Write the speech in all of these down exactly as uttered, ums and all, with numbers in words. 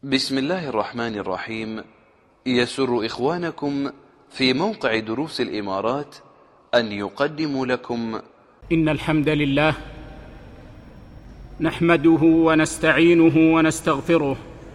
بسم الله الرحمن الرحيم. يسر إخوانكم في موقع دروس الإمارات أن يقدموا لكم إن الحمد لله نحمده ونستعينه ونستغفره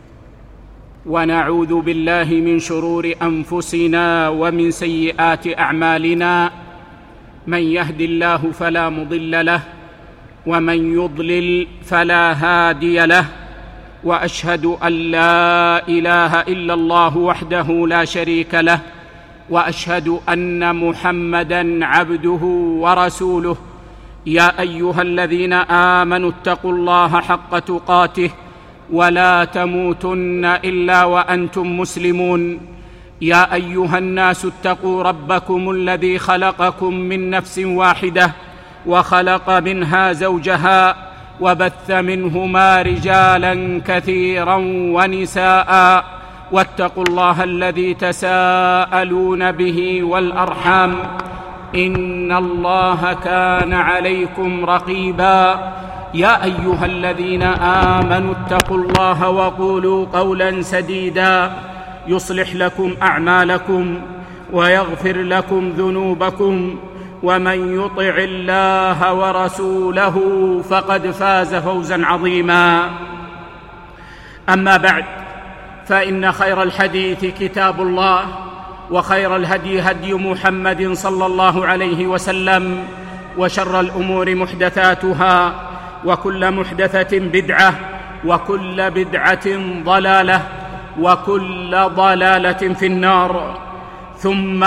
ونعوذ بالله من شرور أنفسنا ومن سيئات أعمالنا، من يهد الله فلا مضل له ومن يضلل فلا هادي له، وأشهد أن لا إله إلا الله وحده لا شريك له، وأشهد أن محمدًا عبده ورسوله. يا أيها الذين آمنوا اتقوا الله حق تقاته ولا تموتن إلا وأنتم مسلمون. يا أيها الناس اتقوا ربكم الذي خلقكم من نفس واحدة وخلق منها زوجها وبث منهما رجالا كثيرا ونساء، واتقوا الله الذي تساءلون به والأرحام، إن الله كان عليكم رقيبا. يا أيها الذين آمنوا اتقوا الله وقولوا قولا سديدا يصلح لكم أعمالكم ويغفر لكم ذنوبكم، ومن يطع الله ورسوله فقد فاز فوزا عظيما. أما بعد، فإن خير الحديث كتاب الله، وخير الهدي هدي محمد صلى الله عليه وسلم، وشر الأمور محدثاتها، وكل محدثة بدعة، وكل بدعة ضلالة، وكل ضلالة في النار. ثم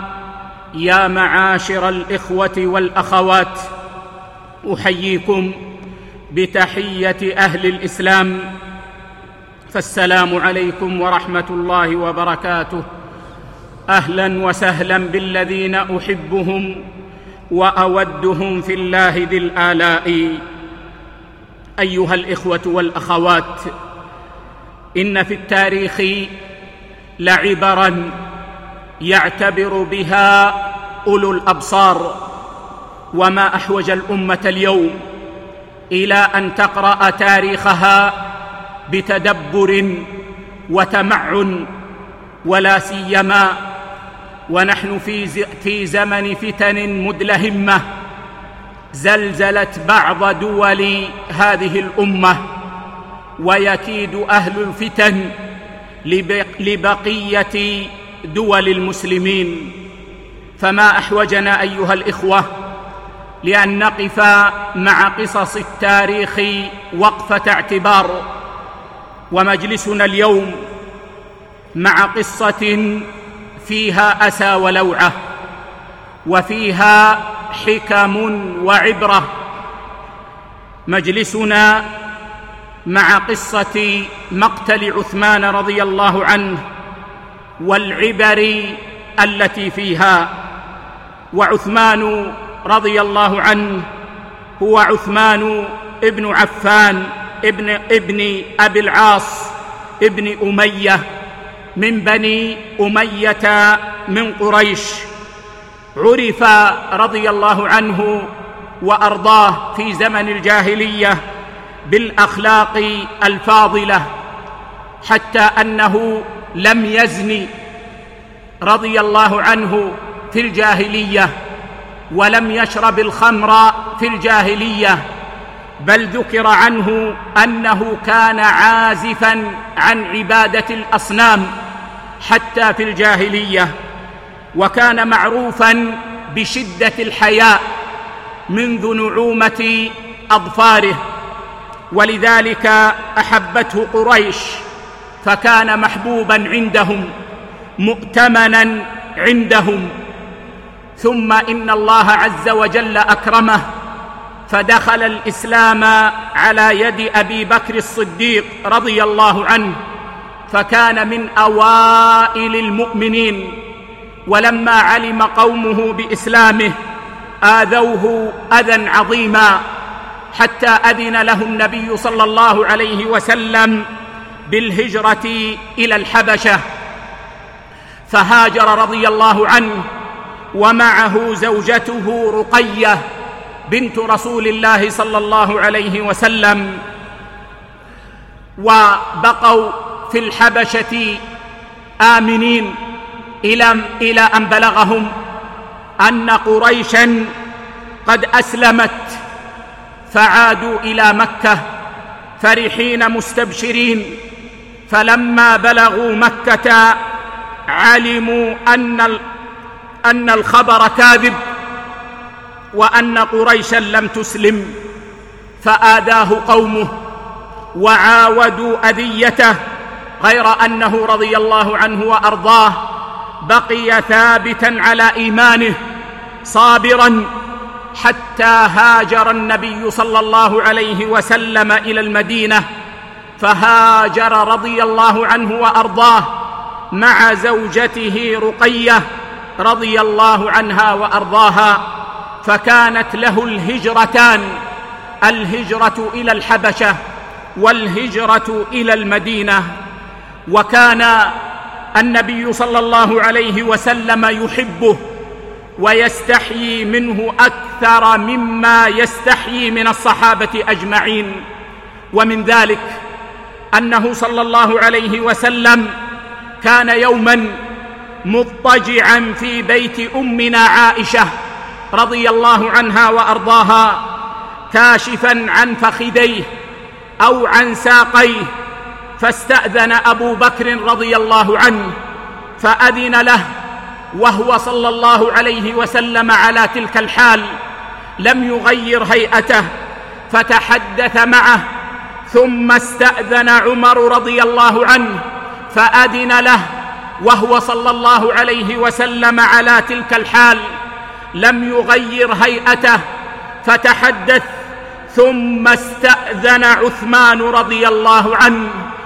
يا معاشر الإخوة والأخوات، أحييكم بتحية أهل الإسلام، فالسلام عليكم ورحمة الله وبركاته. أهلا وسهلا بالذين أحبهم وأودهم في الله ذي الآلاء. أيها الإخوة والأخوات، إن في التاريخ لعبرا يعتبر بها أولو الأبصار، وما أحوج الأمة اليوم إلى أن تقرأ تاريخها بتدبر وتمعن، ولا سيما ونحن في في زمن فتن مدلهمة زلزلت بعض دول هذه الأمة، ويكيد أهل الفتن لبقية دول المسلمين. فما أحوجنا أيها الإخوة لأن نقف مع قصص التاريخ وقفة اعتبار، ومجلسنا اليوم مع قصة فيها أسى ولوعة، وفيها حكم وعبرة. مجلسنا مع قصة مقتل عثمان رضي الله عنه والعبر التي فيها. وعثمان رضي الله عنه هو عثمان ابن عفان ابن, ابن أبي العاص ابن أمية من بني أمية من قريش. عرف رضي الله عنه وأرضاه في زمن الجاهلية بالأخلاق الفاضلة، حتى أنه لم يزن رضي الله عنه في الجاهلية، ولم يشرب الخمر في الجاهلية، بل ذكر عنه أنه كان عازفاً عن عبادة الأصنام حتى في الجاهلية، وكان معروفاً بشدة الحياء منذ نعومة أظفاره، ولذلك أحبته قريش، فكان محبوباً عندهم مؤتمناً عندهم. ثم إن الله عز وجل أكرمه، فدخل الإسلام على يد أبي بكر الصديق رضي الله عنه، فكان من أوائل المؤمنين. ولما علم قومه بإسلامه آذوه أذى عظيما، حتى أذن له النبي صلى الله عليه وسلم بالهجرة إلى الحبشة، فهاجر رضي الله عنه ومعه زوجته رقية بنت رسول الله صلى الله عليه وسلم، وبقوا في الحبشة آمنين إلى أن بلغهم أن قريشا قد أسلمت، فعادوا إلى مكة فرحين مستبشرين. فلما بلغوا مكة علموا أن أن الخبر كاذب وأن قريشا لم تسلم، فآذاه قومه وعاودوا أذيته، غير أنه رضي الله عنه وأرضاه بقي ثابتا على إيمانه صابرا حتى هاجر النبي صلى الله عليه وسلم إلى المدينة. فهاجر رضي الله عنه وأرضاه مع زوجته رقية رضي الله عنها وأرضاها، فكانت له الهجرتان، الهجرة إلى الحبشة والهجرة إلى المدينة. وكان النبي صلى الله عليه وسلم يحبه ويستحيي منه أكثر مما يستحيي من الصحابة أجمعين. ومن ذلك أنه صلى الله عليه وسلم كان يوما مضطجعا في بيت أمنا عائشة رضي الله عنها وأرضاها، كاشفا عن فخذيه أو عن ساقيه، فاستأذن أبو بكر رضي الله عنه فأذن له، وهو صلى الله عليه وسلم على تلك الحال لم يغير هيئته، فتحدث معه. ثم استأذن عمر رضي الله عنه فأذن له، وهو صلى الله عليه وسلم على تلك الحال لم يغير هيئته، فتحدث. ثم استأذن عثمان رضي الله عنه،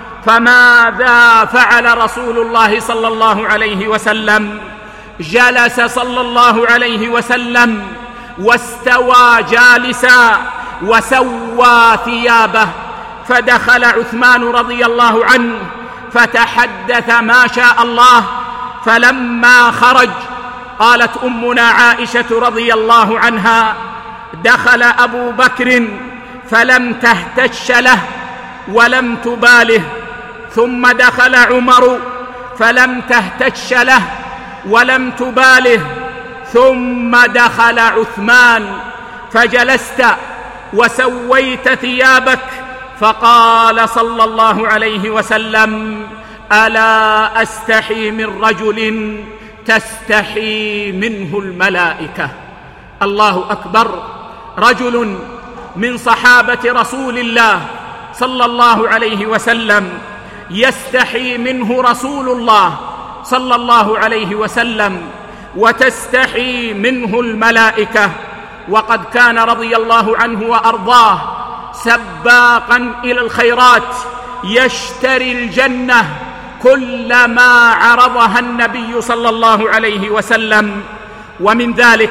فماذا فعل رسول الله صلى الله عليه وسلم؟ جلس صلى الله عليه وسلم واستوى جالسا وسوى ثيابه، فدخل عثمان رضي الله عنه فتحدث ما شاء الله. فلما خرج قالت أمنا عائشة رضي الله عنها: دخل أبو بكر فلم تهتش له ولم تباله، ثم دخل عمر فلم تهتش له ولم تباله، ثم دخل عثمان فجلست وسويت ثيابك، فقال صلى الله عليه وسلم: ألا أستحي من رجل تستحي منه الملائكة. الله أكبر. رجل من صحابة رسول الله صلى الله عليه وسلم يستحي منه رسول الله صلى الله عليه وسلم وتستحي منه الملائكة. وقد كان رضي الله عنه وأرضاه سباقا إلى الخيرات، يشتري الجنة كلما عرضها النبي صلى الله عليه وسلم. ومن ذلك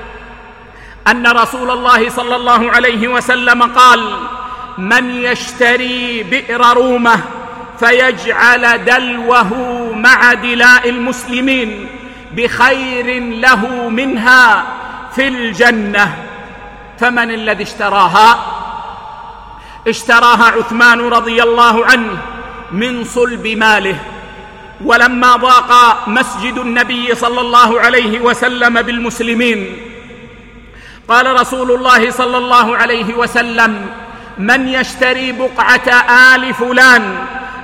أن رسول الله صلى الله عليه وسلم قال: من يشتري بئر رومة فيجعل دلوه مع دلاء المسلمين بخير له منها في الجنة. فمن الذي اشتراها؟ اشتراها عثمان رضي الله عنه من صلب ماله. ولما ضاق مسجد النبي صلى الله عليه وسلم بالمسلمين قال رسول الله صلى الله عليه وسلم: من يشتري بقعة آل فلان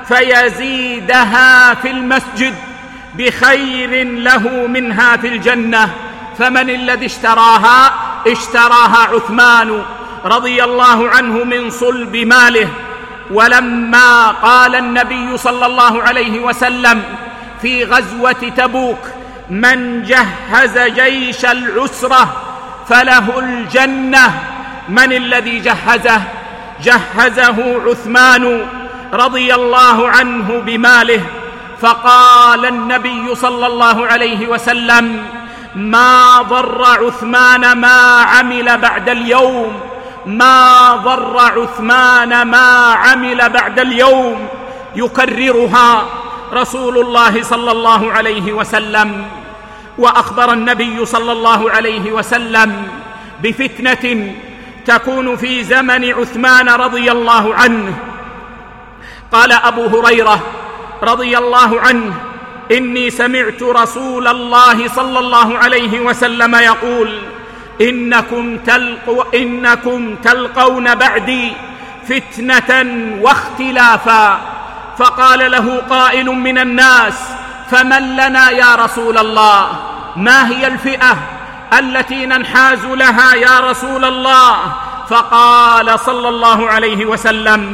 فيزيدها في المسجد بخير له منها في الجنة. فمن الذي اشتراها؟ اشتراها عثمان رضي الله عنه من صلب ماله. ولما قال النبي صلى الله عليه وسلم في غزوة تبوك: من جهز جيش العسرة فله الجنة، من الذي جهزه؟ جهزه عثمان رضي الله عنه بماله. فقال النبي صلى الله عليه وسلم: ما ضر عثمان ما عمل بعد اليوم، ما ضر عثمان ما عمل بعد اليوم. يكررها رسول الله صلى الله عليه وسلم. وأخبر النبي صلى الله عليه وسلم بفتنة تكون في زمن عثمان رضي الله عنه. قال أبو هريرة رضي الله عنه: إني سمعت رسول الله صلى الله عليه وسلم يقول: إنكم, تلقو إنكم تلقون بعدي فتنة واختلافا. فقال له قائل من الناس: فمن لنا يا رسول الله؟ ما هي الفئة التي ننحاز لها يا رسول الله؟ فقال صلى الله عليه وسلم: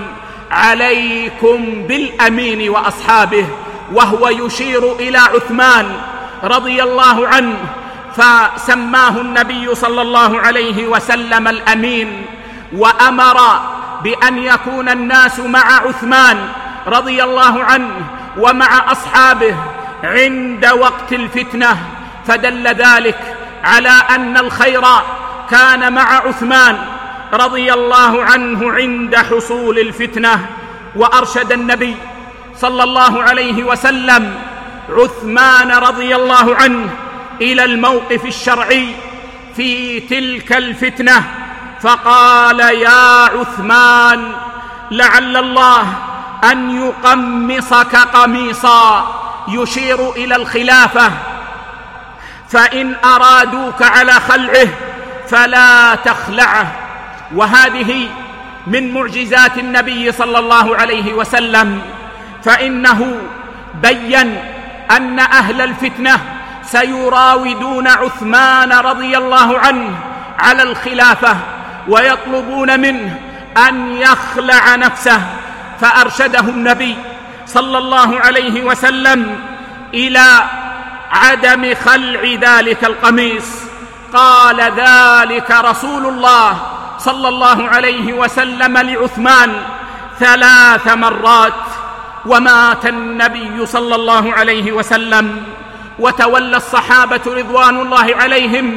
عليكم بالأمين وأصحابه، وهو يشير إلى عثمان رضي الله عنه، فسماه النبي صلى الله عليه وسلم الأمين، وأمر بأن يكون الناس مع عثمان رضي الله عنه ومع أصحابه عند وقت الفتنة، فدل ذلك على أن الخير كان مع عثمان رضي الله عنه عند حصول الفتنة. وأرشد النبي صلى الله عليه وسلم عثمان رضي الله عنه إلى الموقف الشرعي في تلك الفتنة، فقال: يا عثمان، لعل الله أن يقمصك قميصا، يشير إلى الخلافة، فإن أرادوك على خلعه فلا تخلعه. وهذه من معجزات النبي صلى الله عليه وسلم، فإنه بيّن أن أهل الفتنة سيراودون عثمان رضي الله عنه على الخلافة ويطلبون منه أن يخلع نفسه، فأرشده النبي صلى الله عليه وسلم إلى عدم خلع ذلك القميص. قال ذلك رسول الله صلى الله عليه وسلم لعثمان ثلاث مرات، ومات النبي صلى الله عليه وسلم، وتولى الصحابة رضوان الله عليهم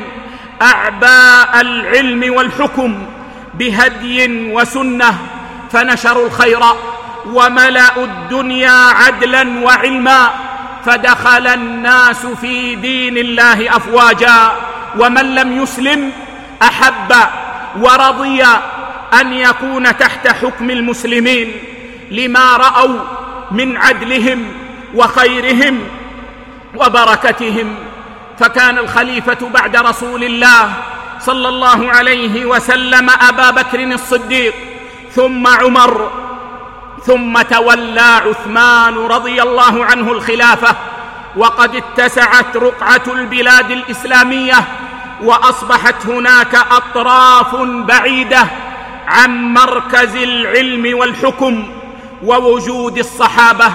أعباء العلم والحكم بهدي وسنة، فنشروا الخير وملأوا الدنيا عدلا وعلما، فدخل الناس في دين الله أفواجا، ومن لم يسلم أحب ورضي أن يكون تحت حكم المسلمين لما رأوا من عدلهم وخيرهم وبركتهم. فكان الخليفة بعد رسول الله صلى الله عليه وسلم أبا بكر الصديق، ثم عمر، ثم تولى عثمان رضي الله عنه الخلافة، وقد اتسعت رقعة البلاد الإسلامية، وأصبحت هناك أطراف بعيدة عن مركز العلم والحكم ووجود الصحابة.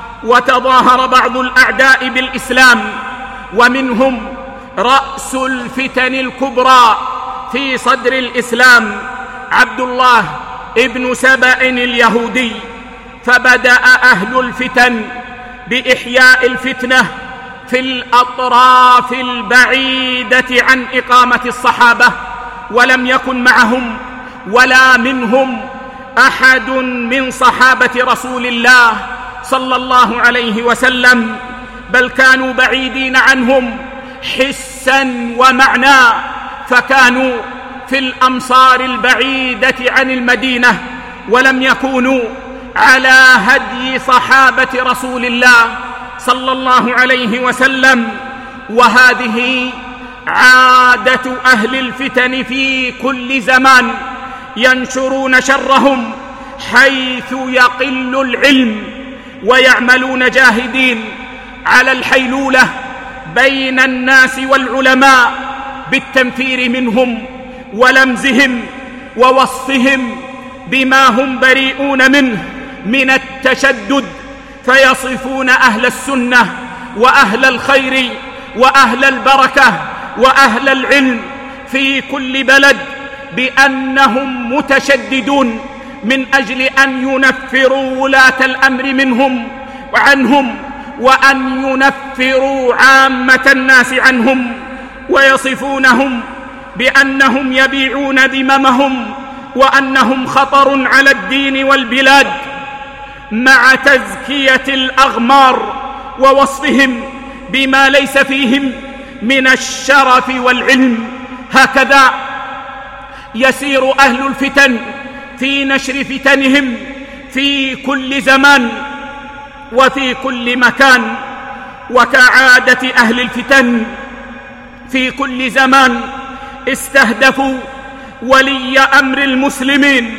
وتظاهر بعض الأعداء بالإسلام، ومنهم رأس الفتن الكبرى في صدر الإسلام عبد الله ابن سبأ اليهودي، فبدأ أهل الفتن بإحياء الفتنة في الأطراف البعيدة عن إقامة الصحابة، ولم يكن معهم ولا منهم أحد من صحابة رسول الله صلى الله عليه وسلم، بل كانوا بعيدين عنهم حسا ومعنى، فكانوا في الأمصار البعيدة عن المدينة، ولم يكونوا على هدي صحابة رسول الله صلى الله عليه وسلم. وهذه عادة أهل الفتن في كل زمان، ينشرون شرهم حيث يقل العلم، ويعملون جاهدين على الحيلولة بين الناس والعلماء بالتنفير منهم ولمزهم ووصفهم بما هم بريئون منه من التشدد، فيصفون أهل السنة وأهل الخير وأهل البركة وأهل العلم في كل بلد بأنهم متشددون من أجل أن ينفروا ولاة الأمر منهم وعنهم، وأن ينفروا عامة الناس عنهم، ويصفونهم بأنهم يبيعون ذممهم وأنهم خطر على الدين والبلاد، مع تزكية الأغمار ووصفهم بما ليس فيهم من الشرف والعلم. هكذا يسير أهل الفتن في نشر فتنهم في كل زمان، وفي كل مكان. وكعادة أهل الفتن في كل زمان استهدفوا ولي أمر المسلمين،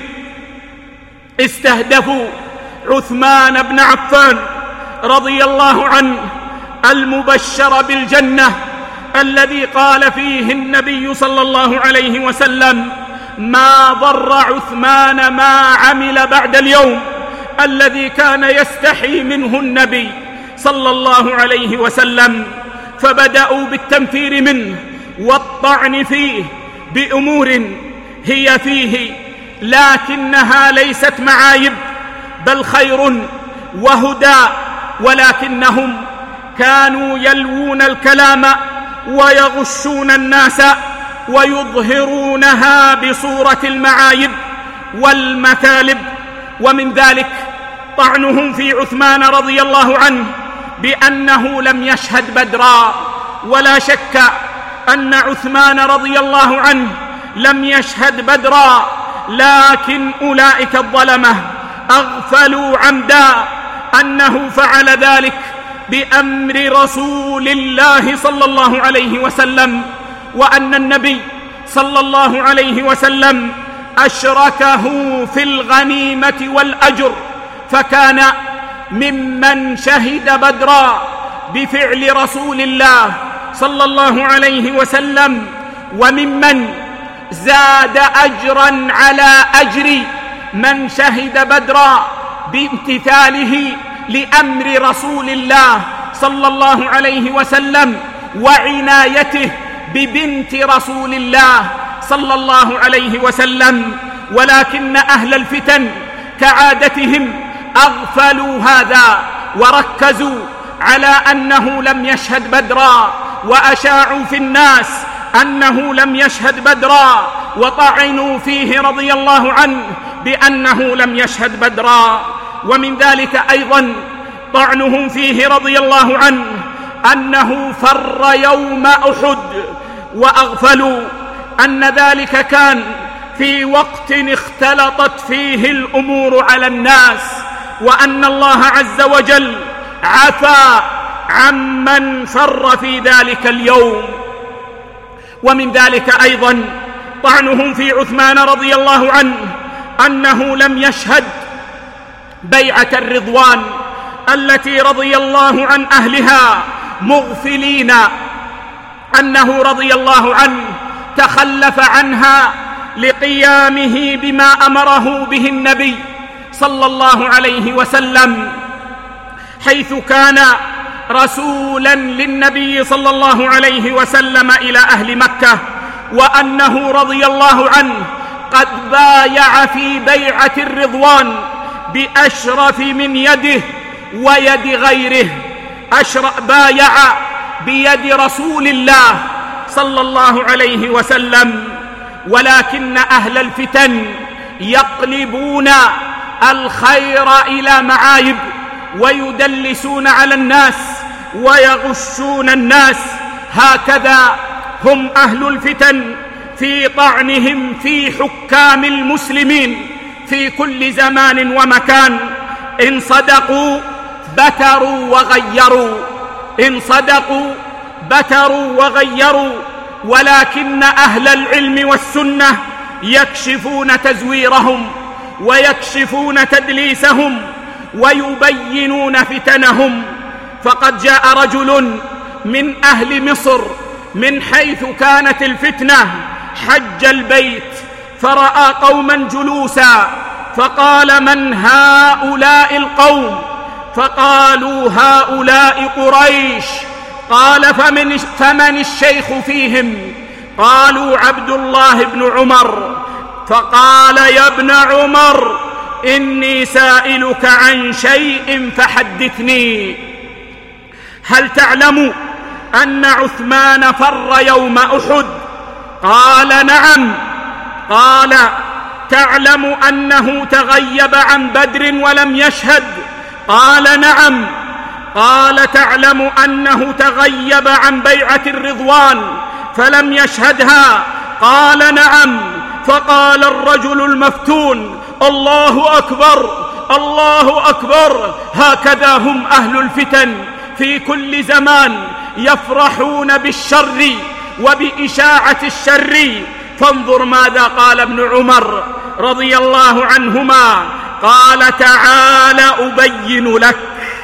استهدفوا عثمان بن عفان رضي الله عنه المبشر بالجنة، الذي قال فيه النبي صلى الله عليه وسلم: ما ضر عثمان ما عمل بعد اليوم، الذي كان يستحي منه النبي صلى الله عليه وسلم. فبدأوا بالتنفير منه والطعن فيه بأمور هي فيه لكنها ليست معايب بل خير وهدى، ولكنهم كانوا يلوون الكلام ويغشون الناس ويظهرونها بصورة المعايب والمثالب. ومن ذلك طعنهم في عثمان رضي الله عنه بأنه لم يشهد بدرا. ولا شك أن عثمان رضي الله عنه لم يشهد بدرا، لكن أولئك الظلمة أغفلوا عمدا أنه فعل ذلك بأمر رسول الله صلى الله عليه وسلم، وأن النبي صلى الله عليه وسلم أشركه في الغنيمة والأجر، فكان ممن شهد بدرا بفعل رسول الله صلى الله عليه وسلم، وممن زاد أجرا على أجر من شهد بدرا بامتثاله لأمر رسول الله صلى الله عليه وسلم وعنايته ببنت رسول الله صلى الله عليه وسلم. ولكن أهل الفتن كعادتهم أغفلوا هذا وركزوا على أنه لم يشهد بدرا، وأشاعوا في الناس أنه لم يشهد بدرا، وطعنوا فيه رضي الله عنه بأنه لم يشهد بدرا. ومن ذلك أيضا طعنهم فيه رضي الله عنه أنه فر يوم أحد، وأغفلوا أن ذلك كان في وقت اختلطت فيه الأمور على الناس، وأن الله عز وجل عفا عمن فر في ذلك اليوم. ومن ذلك أيضا طعنهم في عثمان رضي الله عنه أنه لم يشهد بيعة الرضوان التي رضي الله عن أهلها مغفلين، أنه رضي الله عنه تخلف عنها لقيامه بما أمره به النبي صلى الله عليه وسلم، حيث كان رسولا للنبي صلى الله عليه وسلم إلى أهل مكة، وأنه رضي الله عنه قد بايع في بيعة الرضوان بأشرف من يده ويد غيره، أشرف بايع بيد رسول الله صلى الله عليه وسلم. ولكن أهل الفتن يقلبون الخير إلى معايب، ويدلسون على الناس ويغشون الناس. هكذا هم أهل الفتن في طعنهم في حكام المسلمين في كل زمان ومكان. إن صدقوا بتروا وغيروا، إن صدقوا بتروا وغيروا. ولكن أهل العلم والسنة يكشفون تزويرهم ويكشفون تدليسهم ويبينون فتنهم. فقد جاء رجل من أهل مصر من حيث كانت الفتنة حج البيت، فرأى قوما جلوسا، فقال: من هؤلاء القوم؟ فقالوا: هؤلاء قريش. قال: فمن, فمن الشيخ فيهم؟ قالوا: عبد الله بن عمر. فقال: يا ابن عمر، إني سائلك عن شيء فحدثني. هل تعلم أن عثمان فر يوم أحد؟ قال: نعم. قال: تعلم أنه تغيب عن بدر ولم يشهد؟ قال: نعم. قال: تعلم أنه تغيب عن بيعة الرضوان فلم يشهدها؟ قال: نعم. فقال الرجل المفتون: الله أكبر، الله أكبر. هكذا هم أهل الفتن في كل زمان، يفرحون بالشر وبإشاعة الشر. فانظر ماذا قال ابن عمر رضي الله عنهما، قال: تعال أبين لك.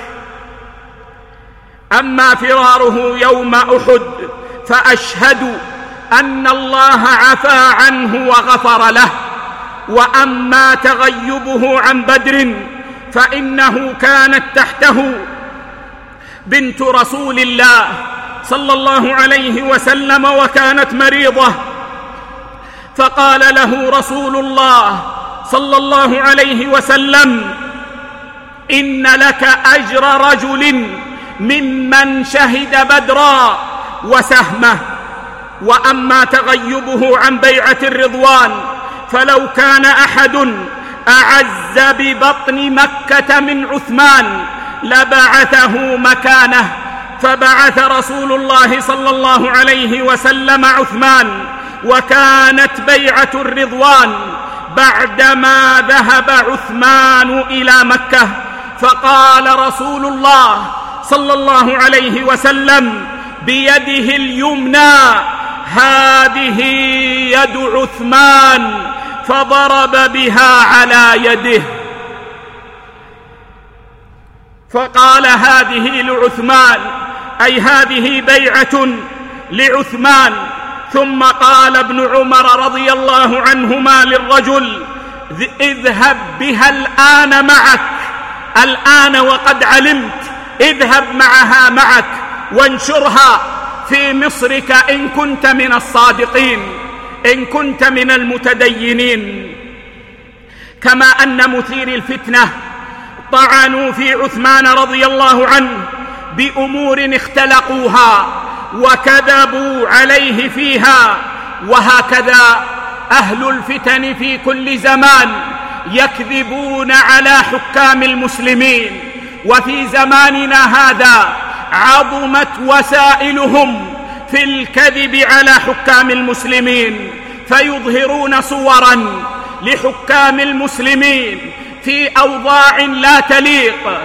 أما فراره يوم أحد فأشهد أن الله عفا عنه وغفر له، وأما تغيبه عن بدر فإنه كانت تحته بنت رسول الله صلى الله عليه وسلم وكانت مريضة، فقال له رسول الله صلى الله عليه وسلم: إن لك أجر رجل ممن شهد بدرا وسهمه. وأما تغيبه عن بيعة الرضوان فلو كان أحد أعز ببطن مكة من عثمان لبعثه مكانه، فبعث رسول الله صلى الله عليه وسلم عثمان، وكانت بيعة الرضوان بعدما ذهب عثمان إلى مكة. فقال رسول الله صلى الله عليه وسلم بيده اليمنى: هذه يد عثمان، فضرب بها على يده، فقال: هذه لعثمان، أي هذه بيعة لعثمان. ثم قال ابن عمر رضي الله عنهما للرجل: اذهب بها الآن معك، الآن وقد علمت، اذهب معها معك وانشرها في مصرك إن كنت من الصادقين، إن كنت من المتدينين. كما أن مثير الفتنة طعنوا في عثمان رضي الله عنه بأمور اختلقوها وكذبوا عليه فيها، وهكذا أهل الفتن في كل زمان يكذبون على حكام المسلمين. وفي زماننا هذا عظمت وسائلهم في الكذب على حكام المسلمين، فيظهرون صورا لحكام المسلمين في أوضاع لا تليق،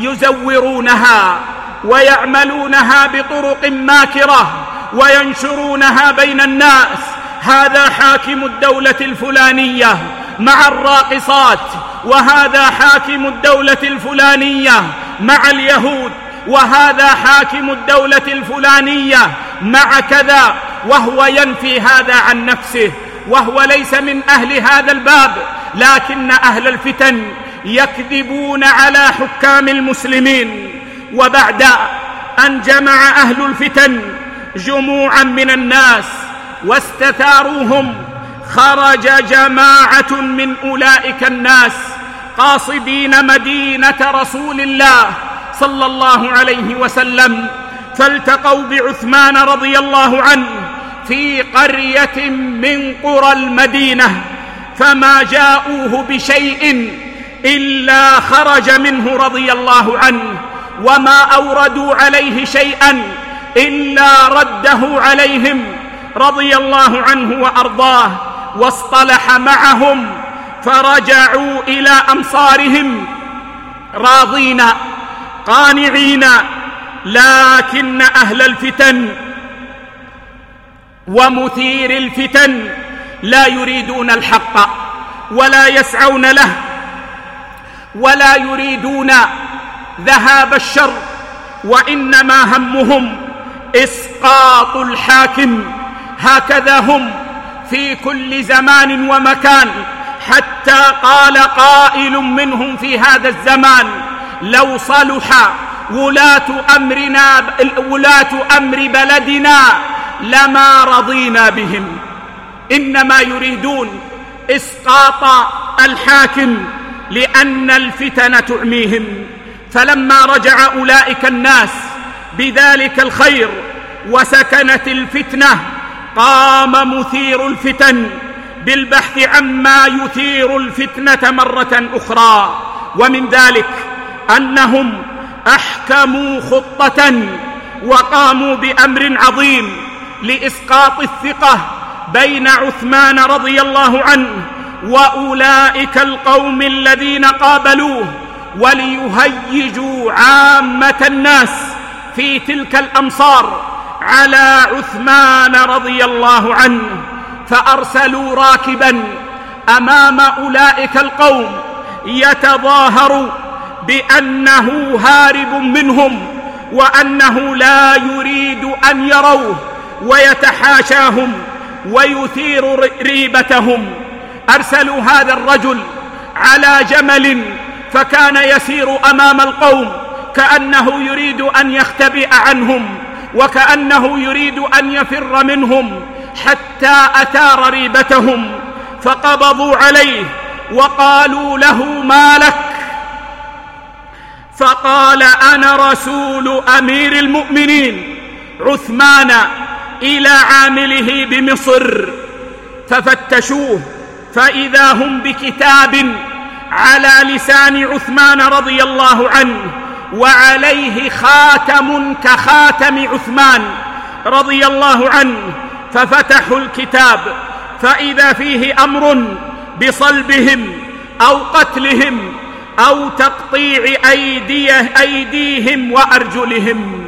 يزورونها ويعملونها بطرق ماكرة وينشرونها بين الناس. هذا حاكم الدولة الفلانية مع الراقصات، وهذا حاكم الدولة الفلانية مع اليهود، وهذا حاكم الدولة الفلانية مع كذا، وهو ينفي هذا عن نفسه، وهو ليس من أهل هذا الباب. لكن أهل الفتن يكذبون على حكام المسلمين. وبعد أن جمع أهل الفتن جموعا من الناس واستثاروهم، خرج جماعة من أولئك الناس قاصدين مدينة رسول الله صلى الله عليه وسلم، فالتقوا بعثمان رضي الله عنه في قرية من قرى المدينة، فما جاءوه بشيء إلا خرج منه رضي الله عنه، وما أوردوا عليه شيئا إلا رده عليهم رضي الله عنه وأرضاه، واصطلح معهم، فرجعوا إلى أمصارهم راضين قانعين. لكن أهل الفتن ومثير الفتن لا يريدون الحق ولا يسعون له، ولا يريدون ذهاب الشر، وإنما همهم إسقاط الحاكم. هكذا هم في كل زمان ومكان، حتى قال قائل منهم في هذا الزمان: لو صلح ولاة أمرنا ولاة أمر بلدنا لما رضينا بهم. إنما يريدون إسقاط الحاكم لأن الفتن تعميهم. فلما رجع أولئك الناس بذلك الخير وسكنت الفتنة، قام مثير الفتن بالبحث عما يثير الفتنة مرة أخرى. ومن ذلك أنهم أحكموا خطة وقاموا بأمر عظيم لإسقاط الثقة بين عثمان رضي الله عنه وأولئك القوم الذين قابلوه وليهيجوا عامة الناس في تلك الأمصار على عثمان رضي الله عنه، فأرسلوا راكبا أمام أولئك القوم يتظاهر بأنه هارب منهم وأنه لا يريد أن يروه، ويتحاشاهم ويثير ريبتهم. أرسلوا هذا الرجل على جمل فكان يسير أمام القوم كأنه يريد أن يختبئ عنهم وكأنه يريد أن يفر منهم، حتى أثار ريبتهم فقبضوا عليه وقالوا له: ما لك؟ فقال: أنا رسول أمير المؤمنين عثمان إلى عامله بمصر. ففتشوه فإذا هم بكتاب على لسان عثمان رضي الله عنه وعليه خاتم كخاتم عثمان رضي الله عنه، ففتحوا الكتاب فإذا فيه أمر بصلبهم أو قتلهم أو تقطيع أيديه أيديهم وأرجلهم.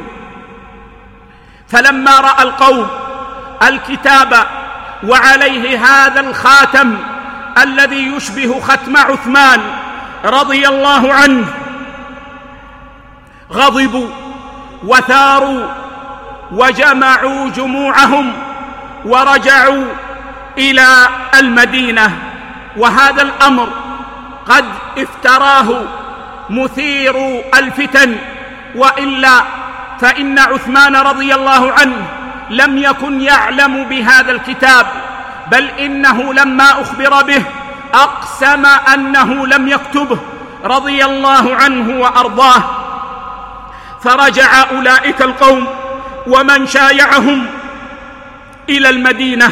فلما رأى القوم الكتاب وعليه هذا الخاتم الذي يشبه ختم عثمان رضي الله عنه غضبوا وثاروا وجمعوا جموعهم ورجعوا إلى المدينة. وهذا الأمر قد افتراه مثير الفتن، وإلا فإن عثمان رضي الله عنه لم يكن يعلم بهذا الكتاب، بل إنه لما أخبر به أقسم أنه لم يكتبه رضي الله عنه وأرضاه. فرجع أولئك القوم ومن شايعهم إلى المدينة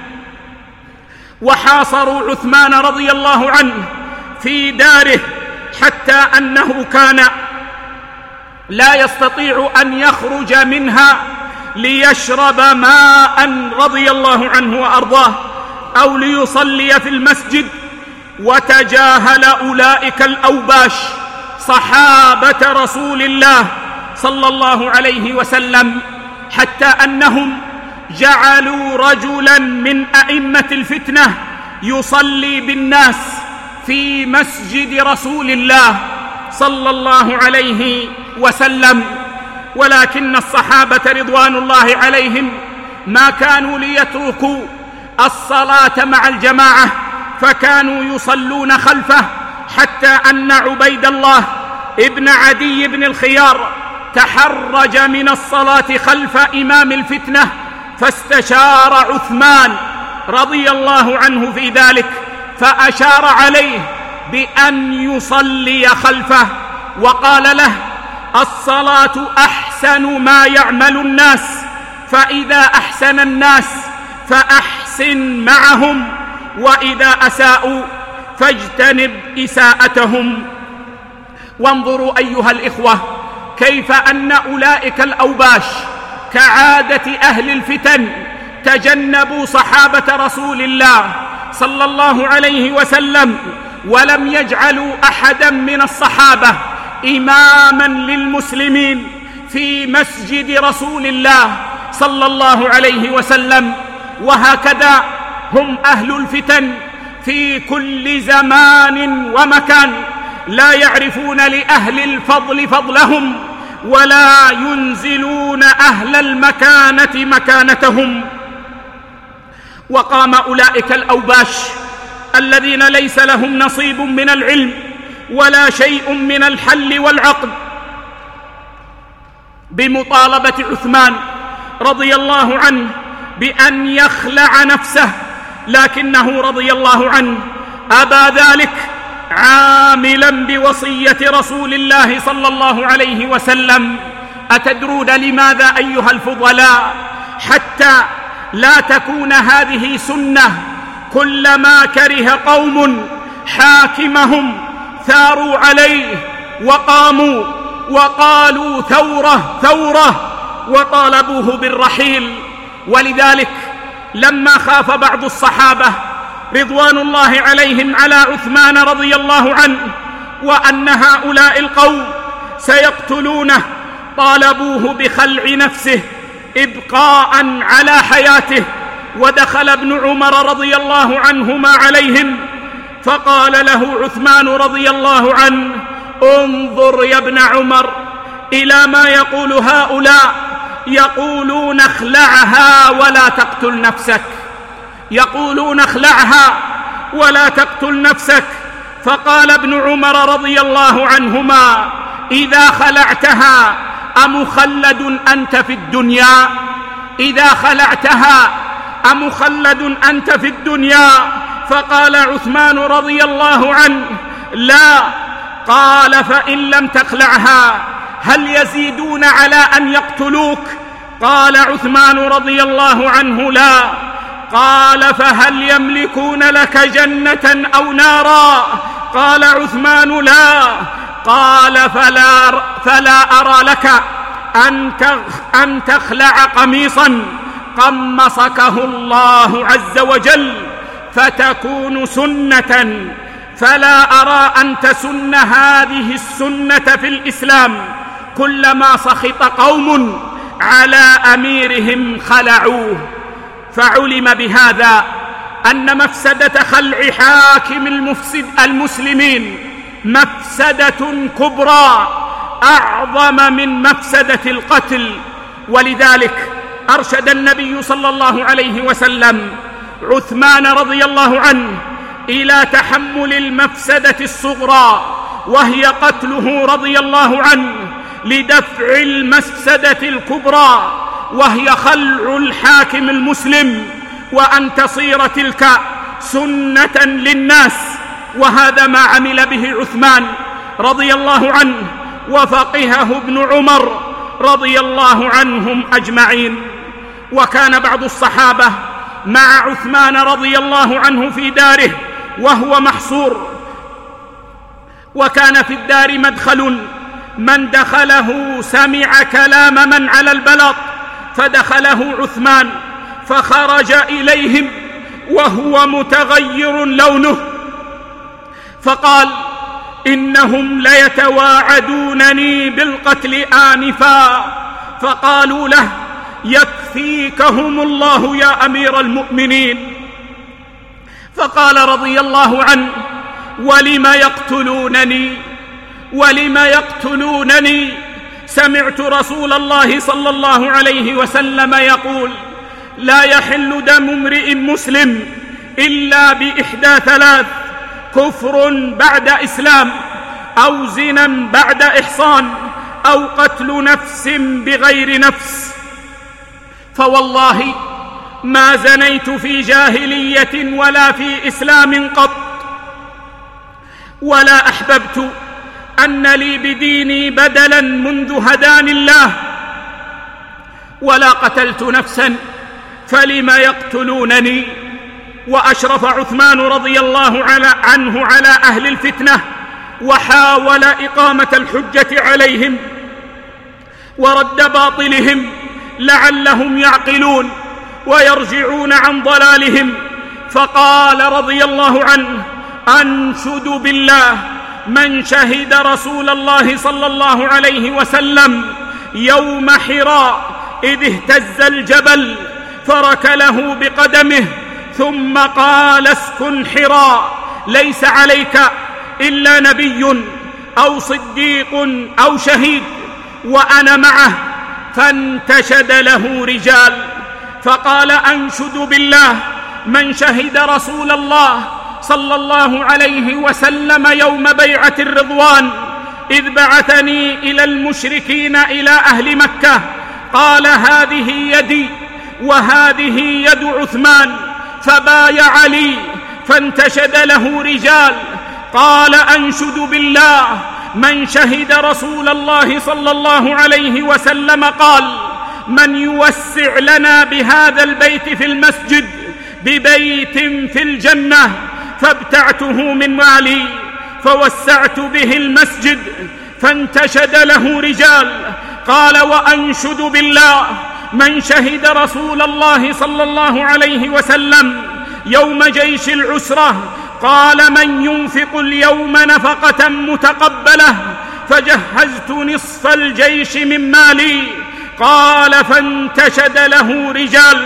وحاصروا عثمان رضي الله عنه في داره، حتى أنه كان لا يستطيع أن يخرج منها ليشرب ماء رضي الله عنه وأرضاه أو ليصلي في المسجد. وتجاهل أولئك الأوباش صحابة رسول الله صلى الله عليه وسلم، حتى أنهم جعلوا رجلا من أئمة الفتنة يصلي بالناس في مسجد رسول الله صلى الله عليه وسلم. ولكن الصحابة رضوان الله عليهم ما كانوا ليتركوا الصلاة مع الجماعة، فكانوا يصلون خلفه، حتى أن عبيد الله ابن عدي بن الخيار تحرج من الصلاة خلف إمام الفتنة، فاستشار عثمان رضي الله عنه في ذلك، فأشار عليه بأن يصلي خلفه وقال له: الصلاة أحسن ما يعمل الناس، فإذا أحسن الناس فأحسن معهم، وإذا أساءوا فاجتنب إساءتهم. وانظروا أيها الإخوة كيف أن أولئك الأوباش كعادة أهل الفتن تجنبوا صحابة رسول الله صلى الله عليه وسلم، ولم يجعلوا أحدا من الصحابة إماما للمسلمين في مسجد رسول الله صلى الله عليه وسلم. وهكذا هم أهل الفتن في كل زمان ومكان، لا يعرفون لأهل الفضل فضلهم ولا ينزلون أهل المكانة مكانتهم. وقام أولئك الأوباش الذين ليس لهم نصيب من العلم ولا شيء من الحل والعقد بمطالبة عثمان رضي الله عنه بأن يخلع نفسه، لكنه رضي الله عنه أبى ذلك، عاملا بوصية رسول الله صلى الله عليه وسلم. أتدرون لماذا أيها الفضلاء؟ حتى لا تكون هذه سنة، كلما كره قوم حاكمهم ثاروا عليه وقاموا وقالوا ثورة ثورة وطالبوه بالرحيل. ولذلك لما خاف بعض الصحابة رضوان الله عليهم على عثمان رضي الله عنه وأن هؤلاء القوم سيقتلونه طالبوه بخلع نفسه إبقاء على حياته. ودخل ابن عمر رضي الله عنهما عليهم فقال له عثمان رضي الله عنه: انظر يا ابن عمر إلى ما يقول هؤلاء، يقولون اخلعها ولا تقتل نفسك، يقولون اخلعها ولا تقتل نفسك. فقال ابن عمر رضي الله عنهما: إذا خلعتها أمخلد أنت في الدنيا؟ إذا خلعتها أمخلد أنت في الدنيا؟ فقال عثمان رضي الله عنه: لا. قال: فإن لم تخلعها هل يزيدون على أن يقتلوك؟ قال عثمان رضي الله عنه: لا. قال: فهل يملكون لك جنة أو نارا؟ قال عثمان: لا. قال: فلا, فلا أرى لك أن تخلع قميصا قمصكه الله عز وجل فتكون سنة، فلا أرى أن تسن هذه السنة في الإسلام. كلما سخط قوم على أميرهم خلعوه. فعلم بهذا أن مفسدة خلع حاكم المفسد المسلمين مفسدة كبرى أعظم من مفسدة القتل. ولذلك أرشد النبي صلى الله عليه وسلم عثمان رضي الله عنه إلى تحمل المفسدة الصغرى وهي قتله رضي الله عنه لدفع المفسدة الكبرى وهي خلع الحاكم المسلم، وأن تصير تلك سنة للناس. وهذا ما عمل به عثمان رضي الله عنه وفقهه ابن عمر رضي الله عنهم أجمعين. وكان بعض الصحابة مع عثمان رضي الله عنه في داره وهو محصور، وكان في الدار مدخل، من دخله سمع كلام من على البلاط، فدخله عثمان فخرج إليهم وهو متغير لونه فقال: إنهم ليتواعدونني بالقتل آنفا. فقالوا له: يكفيكهم الله يا أمير المؤمنين. فقال رضي الله عنه: ولم يقتلونني ولم يقتلونني سمعت رسول الله صلى الله عليه وسلم يقول: لا يحل دم امرئ مسلم إلا بإحدى ثلاث: كفر بعد إسلام، أو زنا بعد إحصان، أو قتل نفس بغير نفس. فوالله ما زنيت في جاهلية ولا في إسلام قط، ولا أحببت أن لي بديني بدلا منذ هداني الله، ولا قتلت نفسا فلم يقتلونني. وأشرف عثمان رضي الله عنه على أهل الفتنة وحاول إقامة الحجة عليهم ورد باطلهم لعلهم يعقلون ويرجعون عن ضلالهم. فقال رضي الله عنه: أنشد بالله من شهد رسول الله صلى الله عليه وسلم يوم حراء إذ اهتز الجبل فركله بقدمه ثم قال: اسكن حراء، ليس عليك إلا نبي أو صديق أو شهيد وأنا معه. فانتشد له رجال فقال: أنشد بالله من شهد رسول الله صلى الله عليه وسلم يوم بيعة الرضوان إذ بعثني إلى المشركين إلى أهل مكة، قال: هذه يدي وهذه يد عثمان، فبايع لي. فانتشد له رجال قال: أنشد بالله من شهد رسول الله صلى الله عليه وسلم قال: من يوسع لنا بهذا البيت في المسجد ببيت في الجنة فابتعته من مالي فوسعت به المسجد. فانتشد له رجال قال: وأنشد بالله من شهد رسول الله صلى الله عليه وسلم يوم جيش العسرة قال: من ينفق اليوم نفقة متقبلة؟ فجهزت نصف الجيش من مالي. قال: فانتشد له رجال.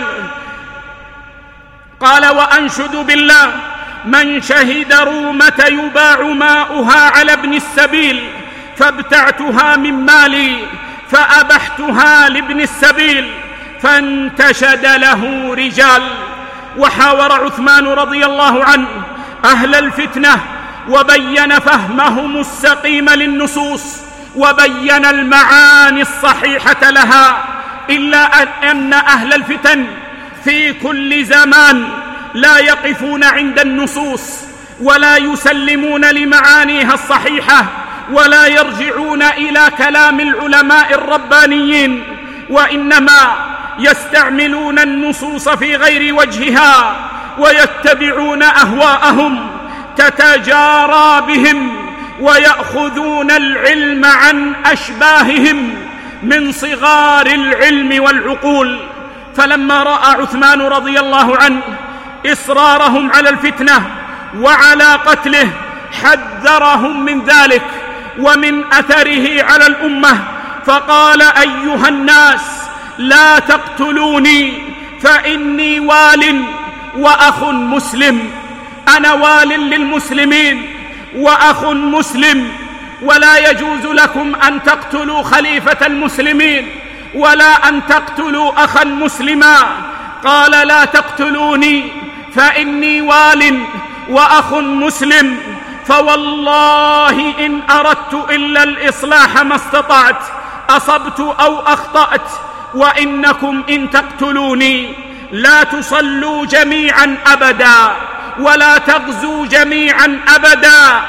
قال: وأنشد بالله من شهد رومة يباع ماؤها على ابن السبيل فابتعتها من مالي فأبحتها لابن السبيل. فانتشد له رجال. وحاور عثمان رضي الله عنه أهل الفتنة وبين فهمهم السقيم للنصوص وبين المعاني الصحيحة لها، إلا أن أهل الفتن في كل زمان لا يقفون عند النصوص ولا يسلمون لمعانيها الصحيحة ولا يرجعون إلى كلام العلماء الربانيين، وإنما يستعملون النصوص في غير وجهها ويتبعون أهواءهم تتجارى بهم ويأخذون العلم عن أشباههم من صغار العلم والعقول. فلما رأى عثمان رضي الله عنه إصرارهم على الفتنة وعلى قتله حذرهم من ذلك ومن أثره على الأمة، فقال: أيها الناس لا تقتلوني فإني وال وأخ مسلم. أنا وال للمسلمين وأخ مسلم، ولا يجوز لكم أن تقتلوا خليفة المسلمين ولا أن تقتلوا أخا مسلما. قال: لا تقتلوني فإني وال وأخ مسلم، فوالله إن أردت إلا الإصلاح ما استطعت، أصبت أو أخطأت، وإنكم إن تقتلوني لا تصلوا جميعا أبدا ولا تغزوا جميعا أبدا.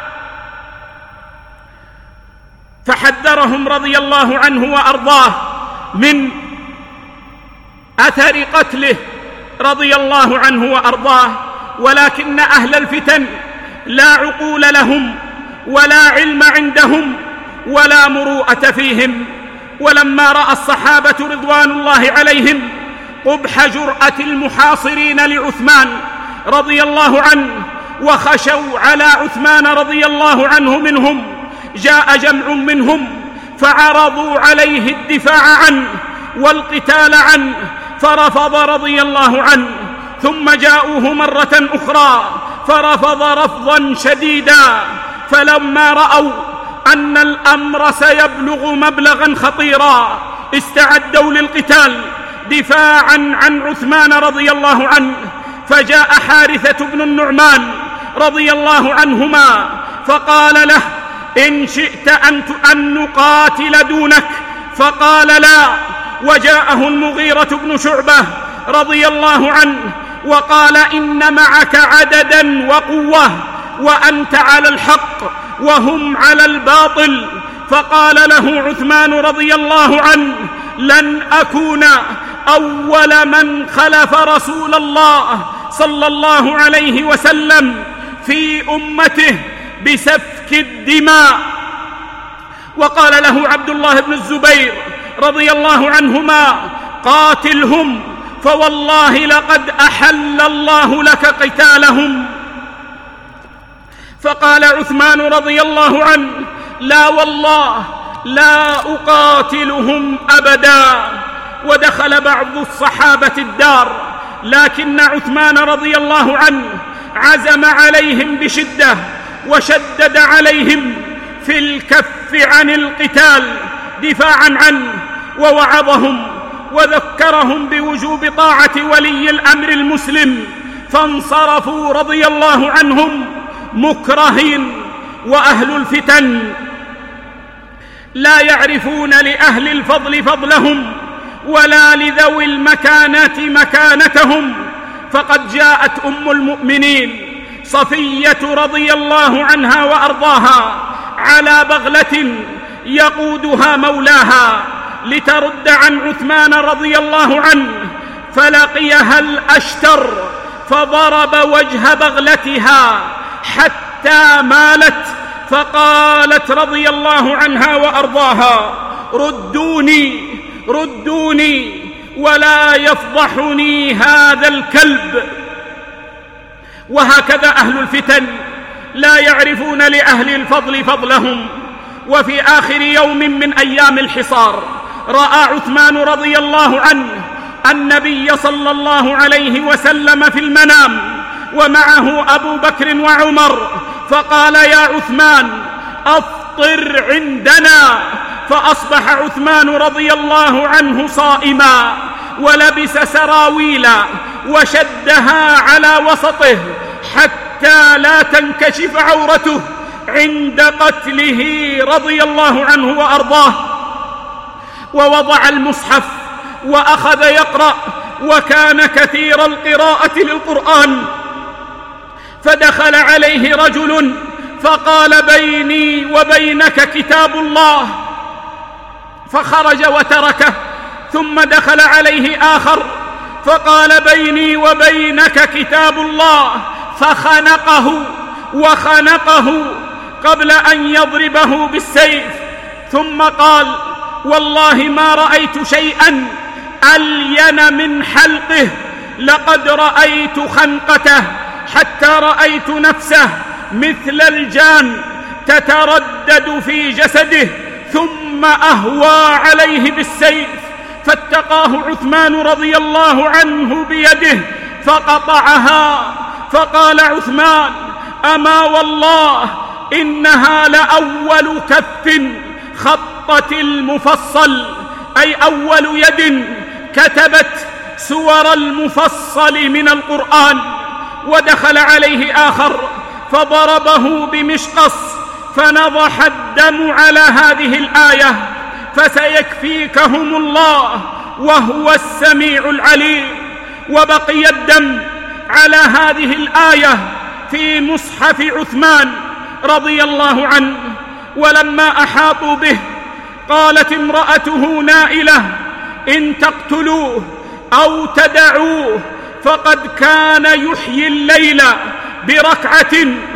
فحذرهم رضي الله عنه وأرضاه من أثر قتله رضي الله عنه وأرضاه. ولكن أهل الفتن لا عقول لهم ولا علم عندهم ولا مروءة فيهم. ولما رأى الصحابة رضوان الله عليهم قبح جرأة المحاصرين لعثمان رضي الله عنه وخشوا على عثمان رضي الله عنه منهم، جاء جمع منهم فعرضوا عليه الدفاع عنه والقتال عنه فرفض رضي الله عنه، ثم جاءوه مرة أخرى فرفض رفضا شديدا. فلما رأوا أن الأمر سيبلغ مبلغا خطيرا استعدوا للقتال دفاعا عن عثمان رضي الله عنه. فجاء حارثة بن النعمان رضي الله عنهما فقال له: إن شئت أن نقاتل دونك، فقال: لا. وجاءه المغيرة بن شعبة رضي الله عنه وقال: إن معك عددا وقوة وأنت على الحق وهم على الباطل. فقال له عثمان رضي الله عنه: لن أكون أول من خلف رسول الله صلى الله عليه وسلم في أمته بسفك الدماء. وقال له عبد الله بن الزبير رضي الله عنهما: قاتلهم فوالله لقد أحل الله لك قتالهم. فقال عثمان رضي الله عنه: لا والله لا أقاتلهم أبدا. ودخل بعض الصحابة الدار، لكن عثمان رضي الله عنه عزم عليهم بشدة وشدد عليهم في الكف عن القتال دفاعا عنه، ووعظهم وذكرهم بوجوب طاعة ولي الأمر المسلم، فانصرفوا رضي الله عنهم مكرهين. وأهل الفتن لا يعرفون لأهل الفضل فضلهم ولا لذوي المكانة مكانتهم. فقد جاءت أم المؤمنين صفية رضي الله عنها وأرضاها على بغلة يقودها مولاها لترد عن عثمان رضي الله عنه، فلقيها الأشتر فضرب وجه بغلتها حتى مالت، فقالت رضي الله عنها وأرضاها: ردوني ردوني ولا يفضحني هذا الكلب. وهكذا أهل الفتن لا يعرفون لأهل الفضل فضلهم. وفي آخر يوم من أيام الحصار رأى عثمان رضي الله عنه النبي صلى الله عليه وسلم في المنام ومعه أبو بكر وعمر، فقال: يا عثمان أفطر عندنا. فأصبح عثمان رضي الله عنه صائما، ولبس سراويلا وشدها على وسطه حتى لا تنكشف عورته عند قتله رضي الله عنه وأرضاه. ووضع المصحف وأخذ يقرأ، وكان كثير القراءة للقرآن. فدخل عليه رجل فقال: بيني وبينك كتاب الله، فخرج وتركه. ثم دخل عليه آخر فقال: بيني وبينك كتاب الله، فخنقه وخنقه قبل أن يضربه بالسيف. ثم قال: والله ما رأيت شيئا ألين من حلقه، لقد رأيت خنقته حتى رأيت نفسه مثل الجان تتردد في جسده، ثم أهوى عليه بالسيف، فاتقاه عثمان رضي الله عنه بيده فقطعها. فقال عثمان: أما والله إنها لأول كف خطت المفصل، أي أول يد كتبت سور المفصل من القرآن. ودخل عليه آخر فضربه بمشقص، فنضح الدم على هذه الآية: فسيكفيكهم الله وهو السميع العليم. وبقي الدم على هذه الآية في مصحف عثمان رضي الله عنه. ولما أحاطوا به قالت امرأته نائلة: إن تقتلوه أو تدعوه فقد كان يحيي الليل بركعة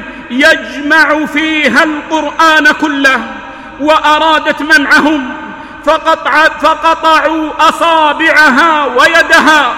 يجمع فيها القرآن كله. وأرادت منعهم فقطع فقطعوا أصابعها ويدها.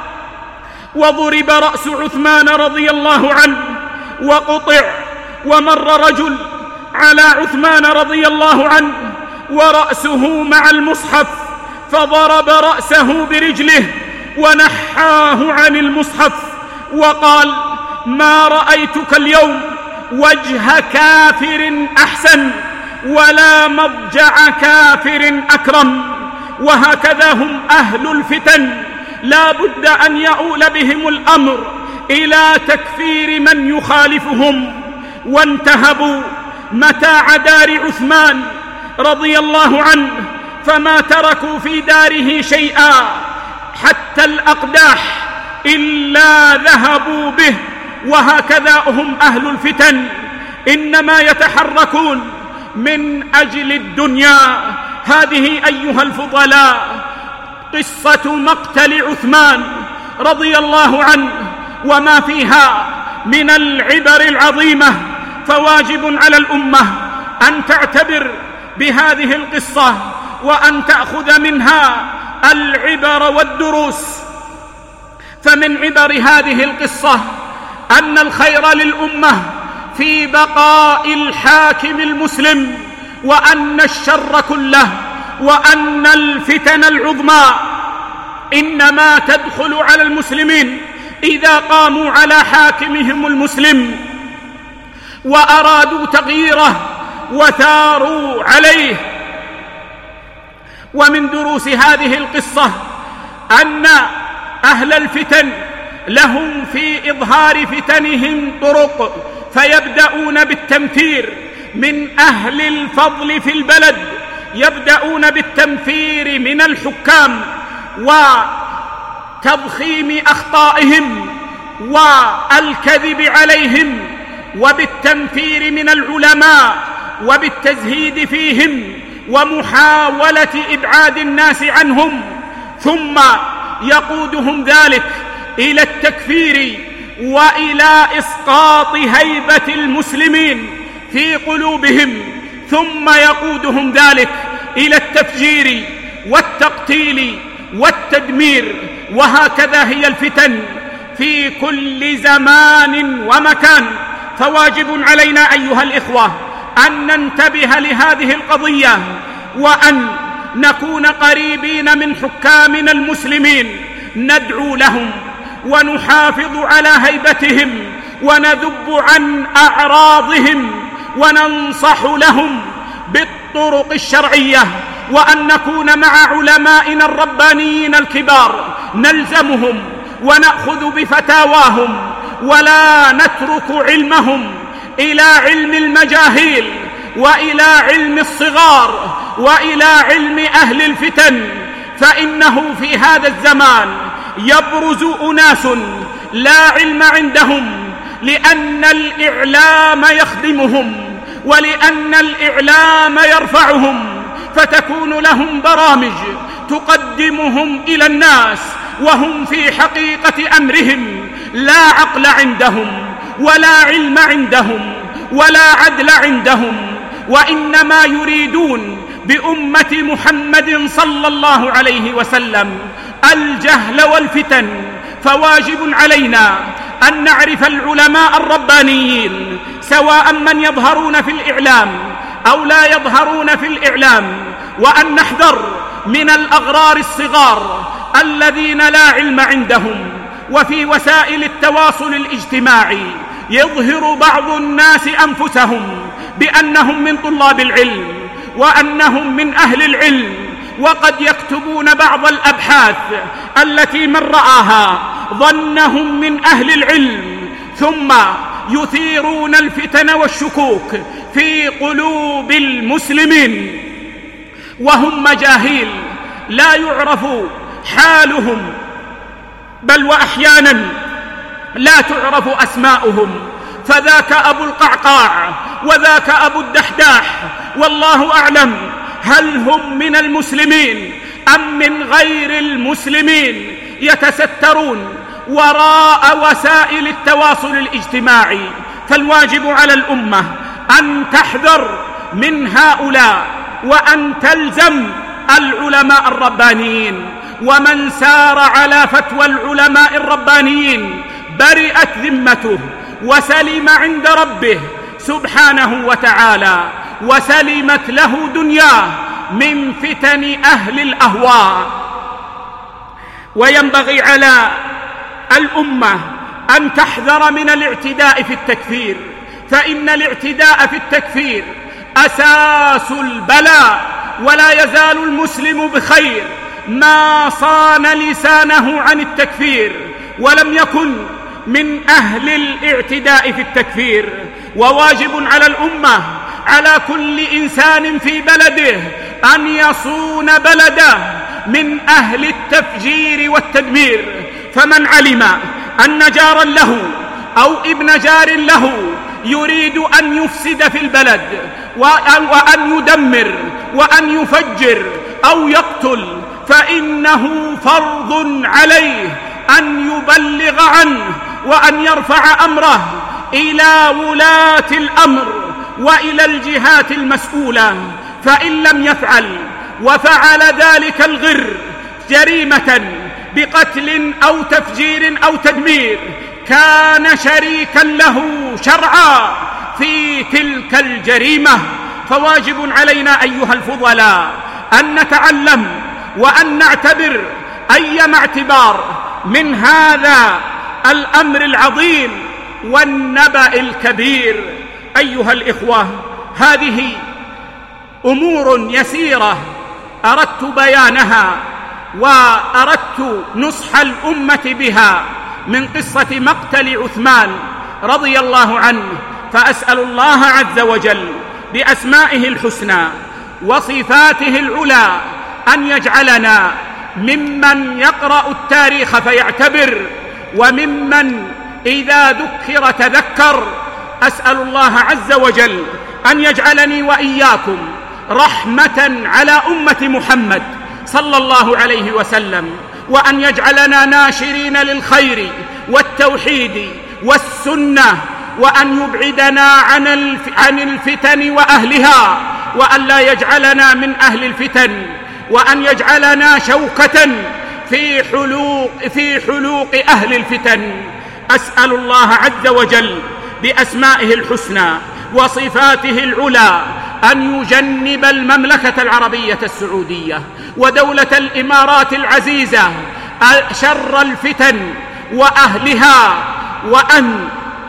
وضرب رأس عثمان رضي الله عنه وقطع. ومر رجل على عثمان رضي الله عنه ورأسه مع المصحف، فضرب رأسه برجله ونحاه عن المصحف وقال: ما رأيتك اليوم وجه كافر أحسن، ولا مضجع كافر أكرم. وهكذا هم أهل الفتن، لا بد أن يؤول بهم الأمر إلى تكفير من يخالفهم. وانتهبوا متاع دار عثمان رضي الله عنه، فما تركوا في داره شيئا حتى الأقداح إلا ذهبوا به. وهكذا هم أهل الفتن، إنما يتحركون من أجل الدنيا. هذه أيها الفضلاء قصة مقتل عثمان رضي الله عنه وما فيها من العبر العظيمة. فواجب على الأمة أن تعتبر بهذه القصة وأن تأخذ منها العبر والدروس. فمن عبر هذه القصة أن الخير للأمة في بقاء الحاكم المسلم، وأن الشر كله وأن الفتن العظمى إنما تدخل على المسلمين إذا قاموا على حاكمهم المسلم وأرادوا تغييره وثاروا عليه. ومن دروس هذه القصة أن أهل الفتن لهم في إظهار فتنهم طرق، فيبدأون بالتمثير من أهل الفضل في البلد، يبدأون بالتمثير من الحكام وتضخيم أخطائهم والكذب عليهم، وبالتمثير من العلماء وبالتزهيد فيهم ومحاولة إبعاد الناس عنهم، ثم يقودهم ذلك إلى التكفير وإلى إسقاط هيبة المسلمين في قلوبهم، ثم يقودهم ذلك إلى التفجير والتقتيل والتدمير. وهكذا هي الفتن، في كل زمان ومكان. فواجب علينا أيها الإخوة أن ننتبه لهذه القضية، وأن نكون قريبين من حكامنا المسلمين، ندعو لهم ونحافظ على هيبتهم ونذب عن أعراضهم وننصح لهم بالطرق الشرعية، وأن نكون مع علمائنا الربانيين الكبار نلزمهم ونأخذ بفتاواهم، ولا نترك علمهم إلى علم المجاهيل وإلى علم الصغار وإلى علم أهل الفتن. فإنه في هذا الزمان يبرز أناس لا علم عندهم، لأن الإعلام يخدمهم ولأن الإعلام يرفعهم، فتكون لهم برامج تقدمهم إلى الناس وهم في حقيقة أمرهم لا عقل عندهم ولا علم عندهم ولا عدل عندهم، وإنما يريدون بأمة محمد صلى الله عليه وسلم الجهل والفتن. فواجب علينا أن نعرف العلماء الربانيين، سواء من يظهرون في الإعلام أو لا يظهرون في الإعلام، وأن نحذر من الأغرار الصغار الذين لا علم عندهم. وفي وسائل التواصل الاجتماعي يظهر بعض الناس أنفسهم بأنهم من طلاب العلم وأنهم من أهل العلم، وقد يكتبون بعض الأبحاث التي من رآها ظنهم من أهل العلم، ثم يثيرون الفتن والشكوك في قلوب المسلمين وهم مجاهيل لا يعرف حالهم، بل وأحيانا لا تعرف أسماؤهم. فذاك أبو القعقاع وذاك أبو الدحداح، والله أعلم هل هم من المسلمين أم من غير المسلمين، يتسترون وراء وسائل التواصل الاجتماعي. فالواجب على الأمة أن تحذر من هؤلاء وأن تلزم العلماء الربانيين، ومن سار على فتوى العلماء الربانيين برئت ذمته وسلم عند ربه سبحانه وتعالى، وسلمت له دنياه من فتن أهل الأهواء. وينبغي على الأمة أن تحذر من الاعتداء في التكفير، فإن الاعتداء في التكفير أساس البلاء، ولا يزال المسلم بخير ما صان لسانه عن التكفير ولم يكن من أهل الاعتداء في التكفير. وواجب على الأمة، على كل إنسان في بلده، أن يصون بلده من أهل التفجير والتدمير. فمن علم أن جارا له أو ابن جار له يريد أن يفسد في البلد وأن يدمر وأن يفجر أو يقتل، فإنه فرض عليه أن يبلغ عنه وأن يرفع أمره إلى ولاة الأمر وإلى الجهات المسؤولة. فإن لم يفعل وفعل ذلك الغر جريمة بقتل أو تفجير أو تدمير، كان شريكا له شرعا في تلك الجريمة. فواجب علينا أيها الفضلاء أن نتعلم وأن نعتبر أيما اعتبار من هذا الأمر العظيم والنبأ الكبير. أيها الإخوة، هذه أمور يسيرة أردت بيانها وأردت نصح الأمة بها من قصة مقتل عثمان رضي الله عنه. فأسأل الله عز وجل بأسمائه الحسنى وصفاته العلى أن يجعلنا ممن يقرأ التاريخ فيعتبر، وممن إذا ذكر تذكر. أسأل الله عز وجل أن يجعلني وإياكم رحمة على أمة محمد صلى الله عليه وسلم، وأن يجعلنا ناشرين للخير والتوحيد والسنة، وأن يبعدنا عن الفتن وأهلها، وأن لا يجعلنا من أهل الفتن، وأن يجعلنا شوكة في حلوق في حلوق أهل الفتن. أسأل الله عز وجل بأسمائه الحسنى وصفاته العلى أن يجنب المملكة العربية السعودية ودولة الإمارات العزيزة شر الفتن وأهلها، وأن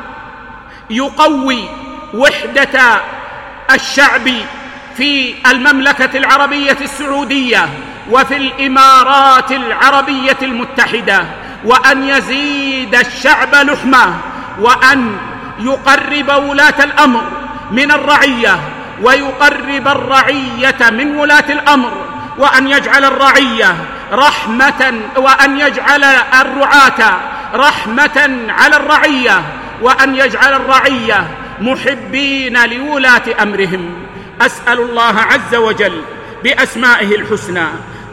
يقوي وحدة الشعب في المملكة العربية السعودية وفي الإمارات العربية المتحدة، وأن يزيد الشعب لحمه، وأن يقرب ولاة الأمر من الرعية ويقرب الرعية من ولاة الأمر، وأن يجعل الرعية رحمة، وأن يجعل الرعاة رحمة على الرعية، وأن يجعل الرعية محبين لولاة أمرهم. أسأل الله عز وجل بأسمائه الحسنى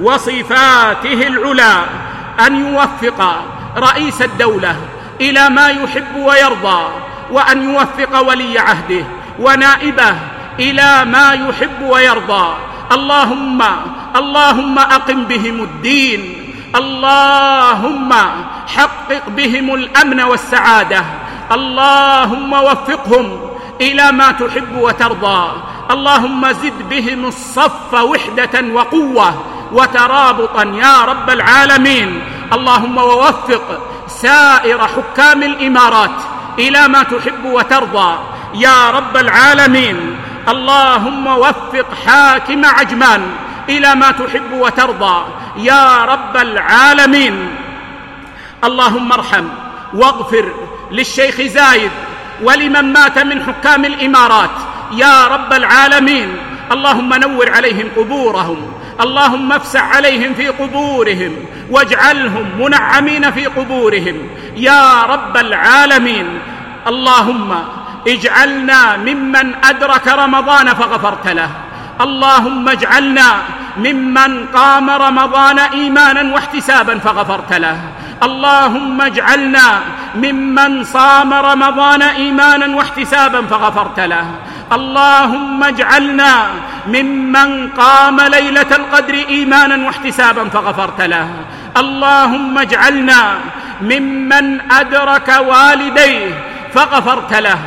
وصفاته العلى أن يوفق رئيس الدولة إلى ما يحب ويرضى، وأن يوفق ولي عهده ونائبه إلى ما يحب ويرضى. اللهم اللهم أقم بهم الدين، اللهم حقق بهم الأمن والسعادة، اللهم وفقهم إلى ما تحب وترضى، اللهم زد بهم الصف وحدة وقوة وترابطا يا رب العالمين. اللهم ووفق سائر حكام الإمارات إلى ما تحب وترضى يا رب العالمين. اللهم وفق حاكم عجمان إلى ما تحب وترضى يا رب العالمين. اللهم ارحم واغفر للشيخ زايد ولمن مات من حكام الإمارات يا رب العالمين. اللهم نور عليهم قبورهم، اللهم افسح عليهم في قبورهم واجعلهم منعمين في قبورهم يا رب العالمين. اللهم اجعلنا ممن أدرك رمضان فغفرت له، اللهم اجعلنا ممن قام رمضان إيمانا واحتسابا فغفرت له، اللهم اجعلنا ممن صام رمضان إيمانا واحتسابا فغفرت له، اللهم اجعلنا ممن قام ليلة القدر إيمانا واحتسابا فغفرت له، اللهم اجعلنا ممن أدرك والديه فغفرت له،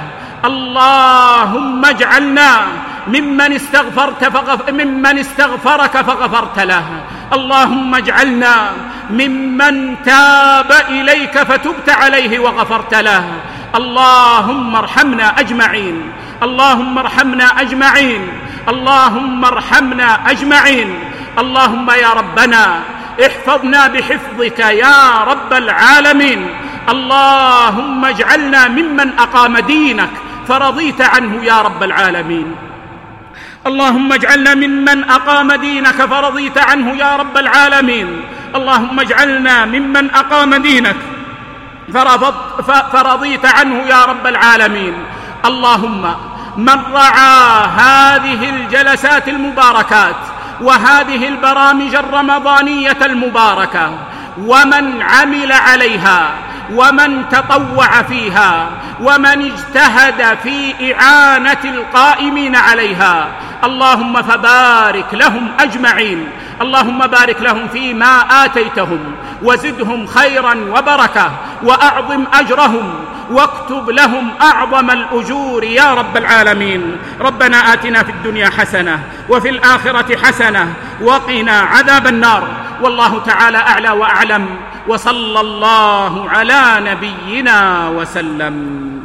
اللهم اجعلنا ممن استغفرت فغف... ممن استغفرك فغفرت له، اللهم اجعلنا ممن تاب إليك فتبت عليه وغفرت له. اللهم ارحمنا أجمعين، اللهم ارحمنا أجمعين، اللهم ارحمنا أجمعين. اللهم يا ربنا احفظنا بحفظك يا رب العالمين. اللهم اجعلنا ممن أقام دينك فرضيت عنه يا رب العالمين. اللهم اجعلنا ممن أقام دينك فرضيت عنه يا رب العالمين. اللهم اجعلنا ممن أقام دينك فرضيت عنه يا رب العالمين. اللهم من رعى هذه الجلسات المباركات وهذه البرامج الرمضانية المباركة ومن عمل عليها ومن تطوع فيها ومن اجتهد في إعانة القائمين عليها، اللهم فبارك لهم أجمعين، اللهم بارك لهم فيما آتيتهم وزدهم خيرا وبركة وأعظم أجرهم واكتب لهم أعظم الأجور يا رب العالمين. ربنا آتنا في الدنيا حسنة وفي الآخرة حسنة وقنا عذاب النار. والله تعالى أعلى وأعلم، وصلى الله على نبينا وسلم.